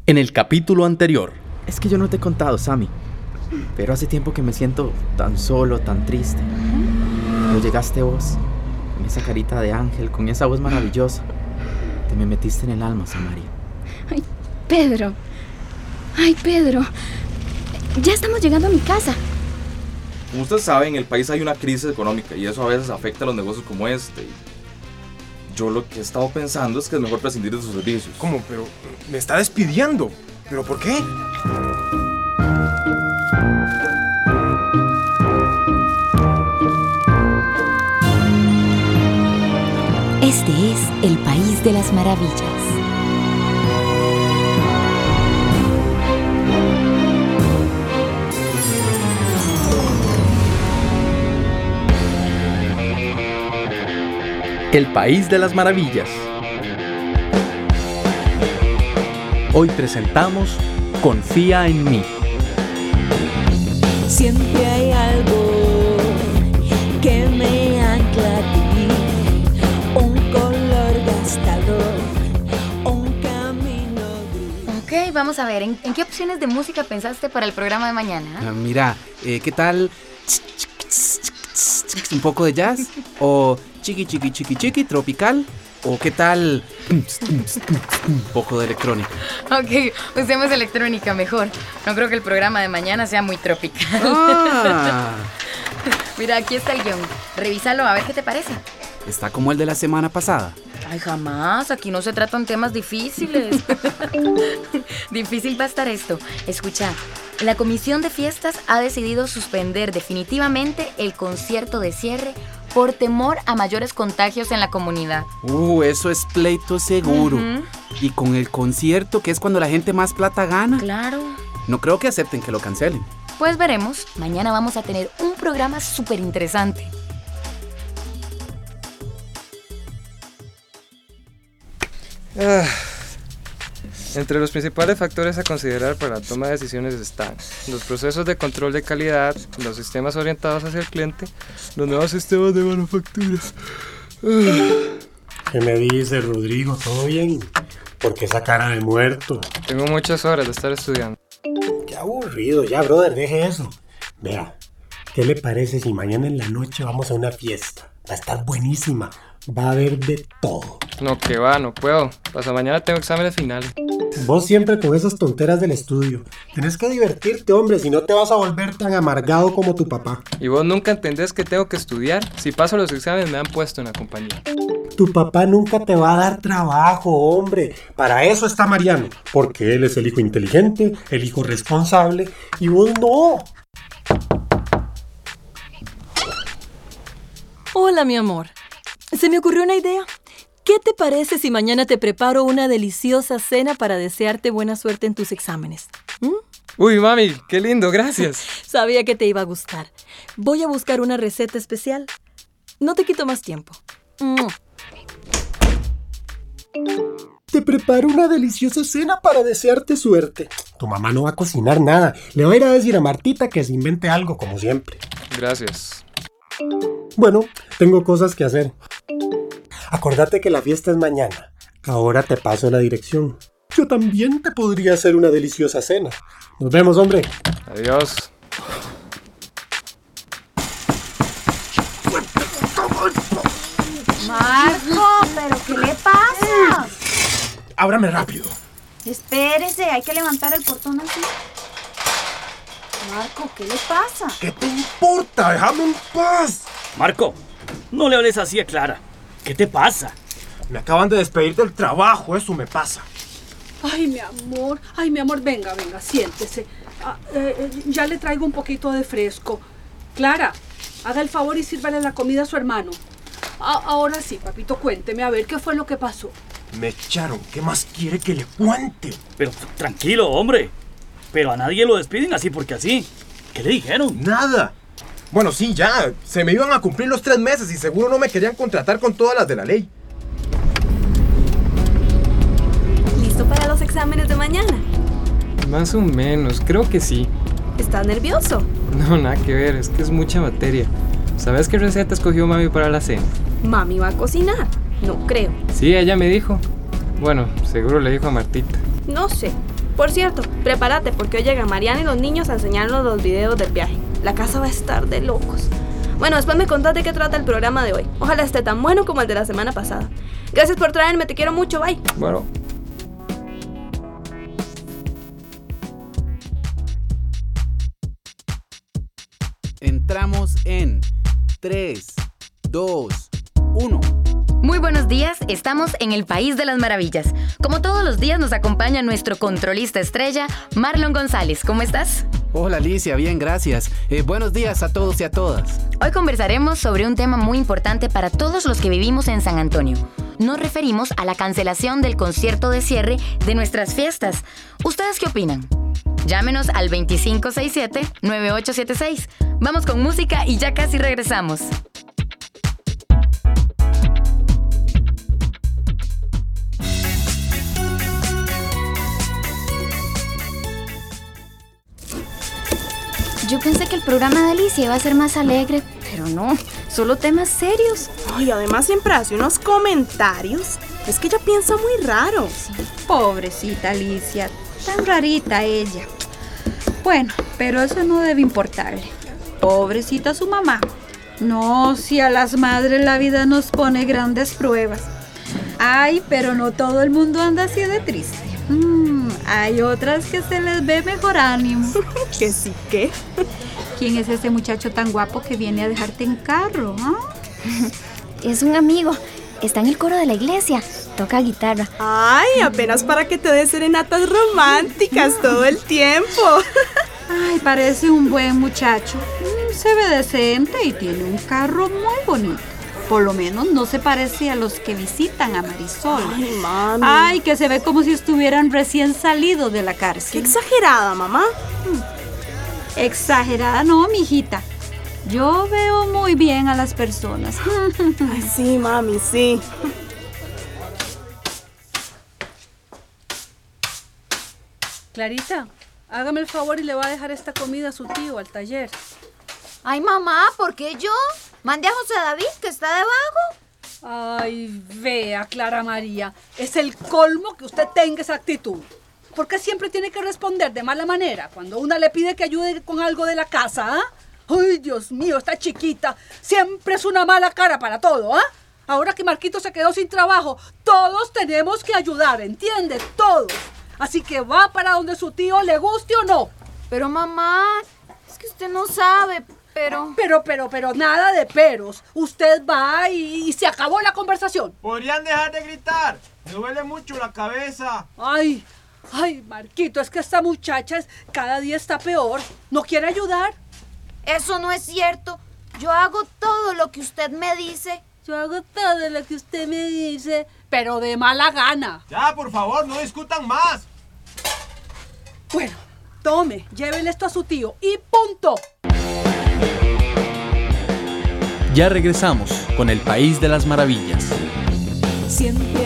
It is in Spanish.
En el capítulo anterior. Es que yo no te he contado, Sammy, pero hace tiempo que me siento tan solo, tan triste. Cuando llegaste vos, con esa carita de ángel, con esa voz maravillosa, te me metiste en el alma, Samaria. Ay, Pedro. Ay, Pedro. Ya estamos llegando a mi casa. Como ustedes saben, en el país hay una crisis económica y eso a veces afecta a los negocios como este. Yo lo que he estado pensando es que es mejor prescindir de sus servicios. ¿Cómo? Pero me está despidiendo. ¿Pero por qué? Este es el País de las Maravillas. El País de las Maravillas. Hoy presentamos Confía en mí. Siempre hay algo que me ancla a ti, un color gastador, un camino gris. Ok, vamos a ver, ¿en qué opciones de música pensaste para el programa de mañana? Mira, ¿qué tal? ¿Un poco de jazz? ¿O chiqui chiqui chiqui chiqui tropical? ¿O qué tal? Un poco de electrónica. Ok, usemos electrónica mejor. No creo que el programa de mañana sea muy tropical. Mira, aquí está el guión. Revísalo a ver qué te parece. Está como el de la semana pasada. Ay, jamás. Aquí no se tratan temas difíciles. Difícil va a estar esto. Escucha, la comisión de fiestas ha decidido suspender definitivamente el concierto de cierre por temor a mayores contagios en la comunidad. Eso es pleito seguro. Y con el concierto, que es cuando la gente más plata gana. Claro. No creo que acepten que lo cancelen. Pues veremos. Mañana vamos a tener un programa súper interesante. Entre los principales factores a considerar para la toma de decisiones están los procesos de control de calidad, los sistemas orientados hacia el cliente, los nuevos sistemas de manufactura. ¿Qué me dice, Rodrigo? ¿Todo bien? ¿Por qué esa cara de muerto? Tengo muchas horas de estar estudiando. Qué aburrido, ya, brother, deje eso. Vea, ¿qué le parece si mañana en la noche vamos a una fiesta? Va a estar buenísima, va a haber de todo. No, que va, no puedo. Pasado mañana tengo exámenes finales. Vos siempre con esas tonteras del estudio. Tenés que divertirte, hombre, si no te vas a volver tan amargado como tu papá. ¿Y vos nunca entendés que tengo que estudiar? Si paso los exámenes me han puesto en la compañía. Tu papá nunca te va a dar trabajo, hombre. Para eso está Mariano. Porque él es el hijo inteligente, el hijo responsable, y vos no. Hola, mi amor. Se me ocurrió una idea. ¿Qué te parece si mañana te preparo una deliciosa cena para desearte buena suerte en tus exámenes? Uy, mami, qué lindo, gracias. Sabía que te iba a gustar. Voy a buscar una receta especial. No te quito más tiempo. Te preparo una deliciosa cena para desearte suerte. Tu mamá no va a cocinar nada. Le va a ir a decir a Martita que se invente algo, como siempre. Gracias. Bueno, tengo cosas que hacer. Acordate que la fiesta es mañana. Ahora te paso la dirección. Yo también te podría hacer una deliciosa cena. Nos vemos, hombre. Adiós. Marco, ¿pero qué le pasa? Ábrame rápido. Espérese, hay que levantar el portón así. Marco, ¿qué le pasa? ¿Qué te importa? ¡Déjame en paz! Marco, no le hables así a Clara. ¿Qué te pasa? Me acaban de despedir del trabajo, eso me pasa. Ay, mi amor, venga, siéntese. Ya le traigo un poquito de fresco. Clara, haga el favor y sírvale la comida a su hermano. Ahora sí, papito, cuénteme, a ver, ¿qué fue lo que pasó? Me echaron, ¿qué más quiere que le cuente? Pero tranquilo, hombre. Pero a nadie lo despiden así porque así. ¿Qué le dijeron? Nada. Bueno, sí, ya. Se me iban a cumplir los 3 meses y seguro no me querían contratar con todas las de la ley. ¿Listo para los exámenes de mañana? Más o menos, creo que sí. ¿Estás nervioso? No, nada que ver, es que es mucha materia. ¿Sabes qué receta escogió mami para la cena? Mami va a cocinar. No creo. Sí, ella me dijo. Bueno, seguro le dijo a Martita. No sé. Por cierto, prepárate porque hoy llegan Mariana y los niños a enseñarnos los videos del viaje. La casa va a estar de locos. Bueno, después me contás de qué trata el programa de hoy. Ojalá esté tan bueno como el de la semana pasada. Gracias por traerme, te quiero mucho, bye. Bueno. Entramos en 3, 2, 1. Muy buenos días, estamos en el País de las Maravillas. Como todos los días nos acompaña nuestro controlista estrella, Marlon González. ¿Cómo estás? Hola Alicia, bien, gracias. Buenos días a todos y a todas. Hoy conversaremos sobre un tema muy importante para todos los que vivimos en San Antonio. Nos referimos a la cancelación del concierto de cierre de nuestras fiestas. ¿Ustedes qué opinan? Llámenos al 2567-9876. Vamos con música y ya casi regresamos. Yo pensé que el programa de Alicia iba a ser más alegre, pero no, solo temas serios. Ay, además siempre hace unos comentarios. Es que ella piensa muy raro. Sí. Pobrecita Alicia, tan rarita ella. Bueno, pero eso no debe importarle. Pobrecita su mamá. No, si a las madres la vida nos pone grandes pruebas. Ay, pero no todo el mundo anda así de triste. Hay otras que se les ve mejor ánimo. ¿Que sí qué? ¿Quién es ese muchacho tan guapo que viene a dejarte en carro? Es un amigo. Está en el coro de la iglesia. Toca guitarra. Ay, apenas para que te dé serenatas románticas todo el tiempo. Ay, parece un buen muchacho. Se ve decente y tiene un carro muy bonito. Por lo menos no se parece a los que visitan a Marisol. Ay, mami. Ay, que se ve como si estuvieran recién salidos de la cárcel. Qué exagerada, mamá. Exagerada no, mijita. Yo veo muy bien a las personas. Ay, sí, mami, sí. Clarita, hágame el favor y le va a dejar esta comida a su tío al taller. Ay, mamá, ¿por qué yo? Mande a José David, que está de vago. Ay, vea, Clara María, es el colmo que usted tenga esa actitud. ¿Por qué siempre tiene que responder de mala manera cuando una le pide que ayude con algo de la casa, ah? Ay, Dios mío, esta chiquita siempre es una mala cara para todo, ¿ah? Ahora que Marquito se quedó sin trabajo, todos tenemos que ayudar, ¿entiende? Todos. Así que va para donde su tío, le guste o no. Pero mamá, es que usted no sabe, pero nada de peros. Usted va y se acabó la conversación. ¿Podrían dejar de gritar? Me duele mucho la cabeza. Ay, Marquito, es que esta muchacha cada día está peor. ¿No quiere ayudar? Eso no es cierto. Yo hago todo lo que usted me dice. Yo hago todo lo que usted me dice, pero de mala gana. Ya, por favor, no discutan más. Bueno, tome, llévele esto a su tío y punto. Ya regresamos con el País de las Maravillas. Siempre